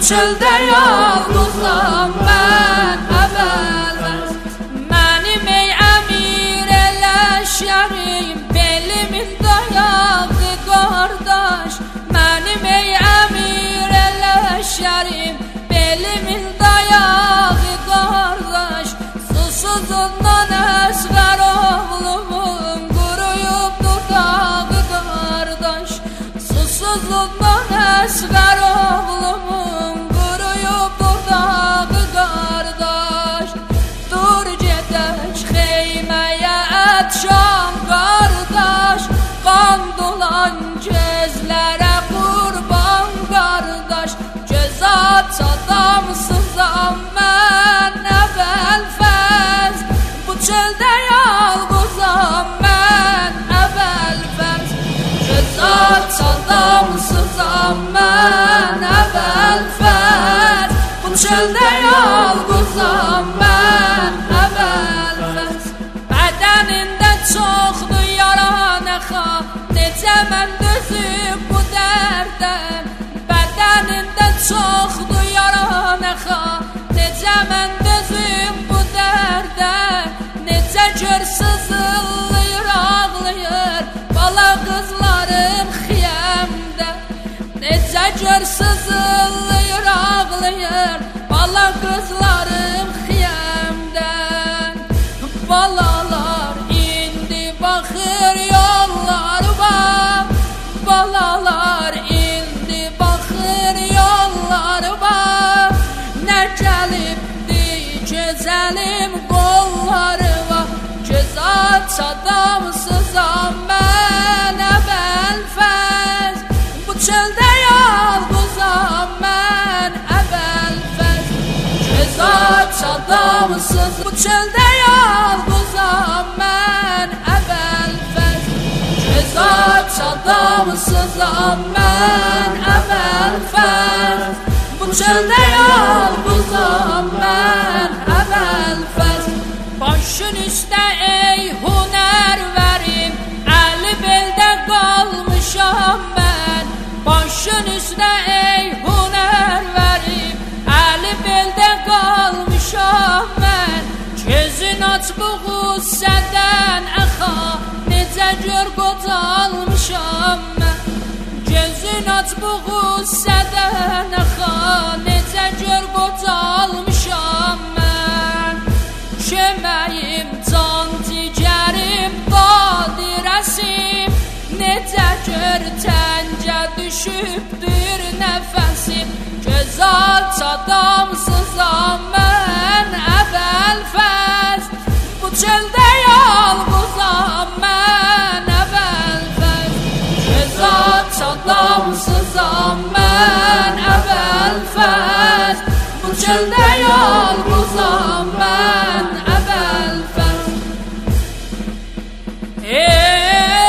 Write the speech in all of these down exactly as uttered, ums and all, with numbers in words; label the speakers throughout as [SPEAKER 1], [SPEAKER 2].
[SPEAKER 1] çölde yalnızam ben evvelmez. Benim ey emir eleşerim, belimin dayağı kardeş. Benim ey emir eleşerim, belimin dayağı kardeş. Susuzundan esmer oğlumun kuruyup dudağı kardeş. Susuzundan esmer oğlumun kuruyup dudağı kardeş. Dur gedək xeymeye et şam kardeş. Kan dolan gözlere kurban kardeş. Cezat adamsızam ben evvel fez. Bu çölde yalnızam ben evvel fez. Cezat adamsızam ben evvel fez. Bu çölde yalnızam ben evvel fez. Bedeninde çoxdur yaran əxa, necə mən dözüb bu dərdən. Bedeninde çoxdur yaran əxa, necə mən dözüb bu dərdən. Necə gör sızılıyır, ağlayır bala qızlarım xiyəmdə. Necə gör sızılıyır, ağlayır bala qızlarım xiyəmdən. Balalar indi baxır yollarıma, balalar indi baxır yollarıma. Nə gəlibdi gözəlim qollarıma. Cezat adamsızam mən evvel fez. Bu çölde yalnızam mən evvel fez. Cezat adamsız. Bu çölde yalnızam mən evvel fez. Cezat adamsızam mən evvel fez. Bu çölde yalnızam mən evvel fez. Başın üstə ey huner verim, əli beldə qalmışam mən. Başın üstə ey huner verim, əli beldə qalmışam mən. Gözün aç bu qüssədən əxa, necə gör qocalmışam mən. Gözün aç bu qüssədən əxa, necə gör qocalmışam mən. Köməyim, can cigərim, qadirəsim, necə gör təngə düşübdür nəfəsim. Gözəl adamsızam mən evvel fez. Bu çöldə yalnızam mən evvel fez. Gözəl adamsızam mən evvel fez. Bu çöldə yalnızam mən evvel fez. Ey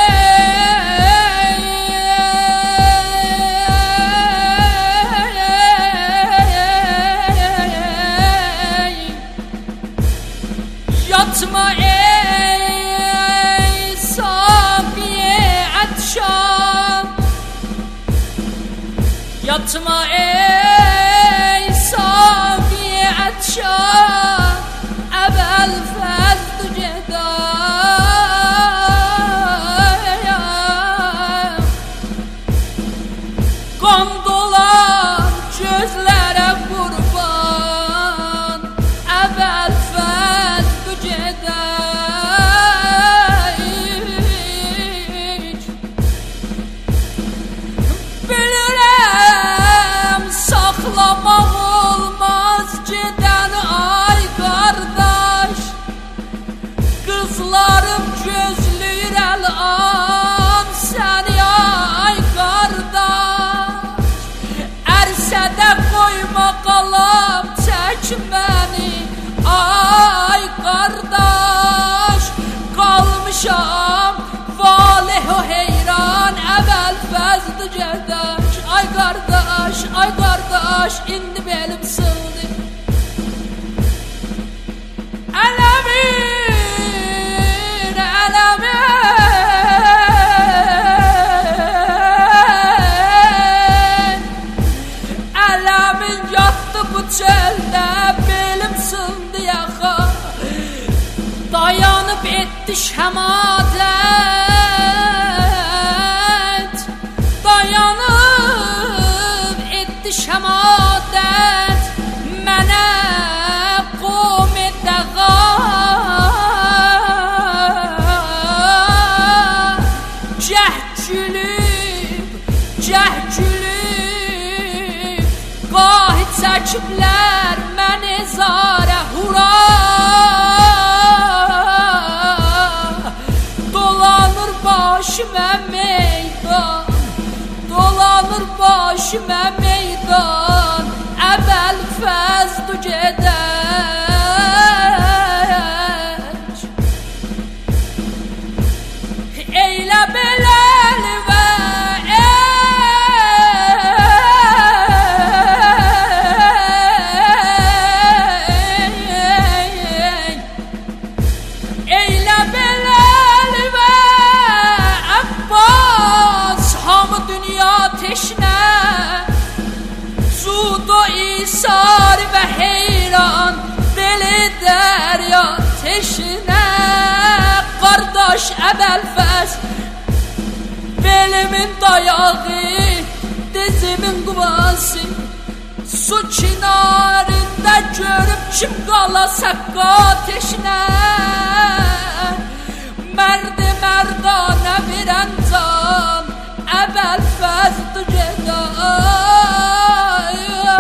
[SPEAKER 1] yatma ey safiye atşam, yatma ey safiye atşam, evvel fezdu gedayam. Kan dolan gözlere kurban, evvel fezdu gedayik. Bilirəm saxlamaq olmaz gedən ay qardaş. Qızlarım gözləyir əl-an səni ay qardaş. Ərsədə qoyma qalab çək məni ay qardaş. Qalmışam valeh o heyran, evvel fezdu gedək. Ay qardaş, ay qardaş, indi belim sığdı. Ələmin, ələmin, Ələmin yatdı bu çöldə, belim sındı yaxa. Dayanıb etdi şəmadət, dayanıb etdi şəmadət. Mənə qom edəğa, cəh gülüb, cəh gülüb, qahid çəkiblər məni zarə hura. Dolanır başıma meydan, dolanır başıma meydan, əbəl fəzdu gedək. Eylə beləli və eylə beləli və Abbas, hamı dünya teşnə, Zudo isar və heyran, deli dərya teşnə. Qardaş Əbəlfəz, belimin dayağı, dizimin quvası, su kinarında görüb kim qala səqqa teşnə. Mərdi mərdanə verən can, Əbəlfəzdir gedək.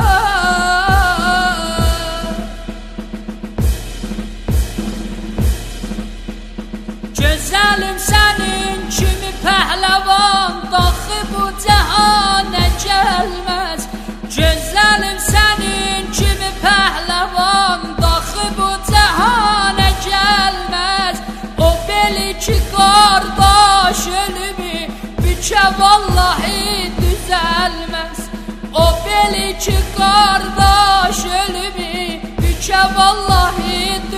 [SPEAKER 1] Gözəlim sənin kimi pəhləvan, daxı bu cəhana gəlməz. Gözəlim sənin kimi pəhləvan, daxı bu cəhana gəlməz. O beli ki qardaş ölümü bükə vallahi düzəlməz. O beli ki qardaş ölümü bükə vallahi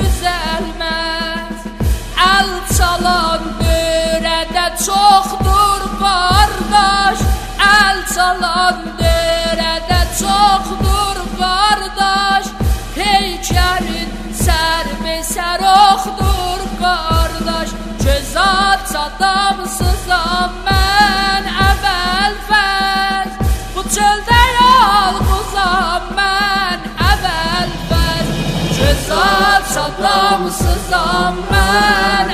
[SPEAKER 1] düzəlməz. Əl çalan dörədə çoxdur qardaş, əl çalan dörədə çoxdur qardaş. Heykərin sərbesər oxdur qardaş, göz aç adamsızam mən Əbəlfəz. Bu çöldə yalqızam mən Əbəlfəz, göz aç adamsızam mən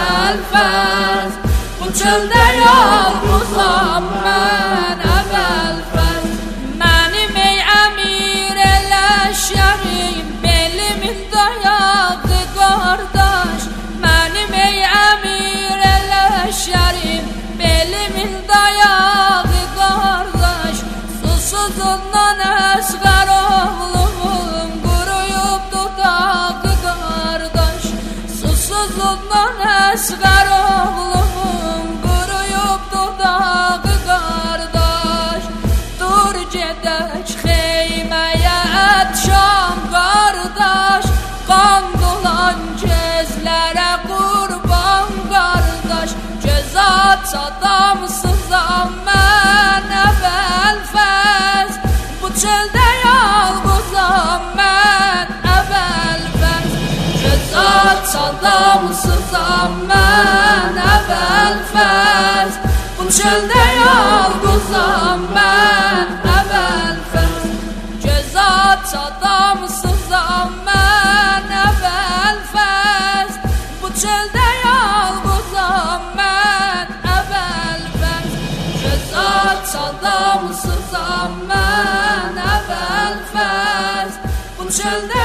[SPEAKER 1] Əbəlfəz. Bu çöldə yalqızam mən Əbəlfəz. Mənim ey əmir eləşərim, belimin dayağı qardaş. Mənim ey əmir eləşərim, belimin dayağı qardaş. Susuzundan əsqər oğlumun quruyub dudağı qardaş. Susuzundan əsqər oğlumun quruyub dudağı qardaş. Dur gedək xeyməyə ətşam qardaş, qan dolan gözlərə qurban qardaş. Göz aç adamsızam mən Əbəlfəz, bu çöldə yalqızam mən Əbəlfəz. Göz aç adamsızam mən Əbəlfəz, bu çöldə yalqızam mən Əbəlfəz. Göz aç adamsızam mən Əbəlfəz, bu çöldə yalqızam mən Əbəlfəz. Göz aç adamsızam mən Əbəlfəz, bu çöldə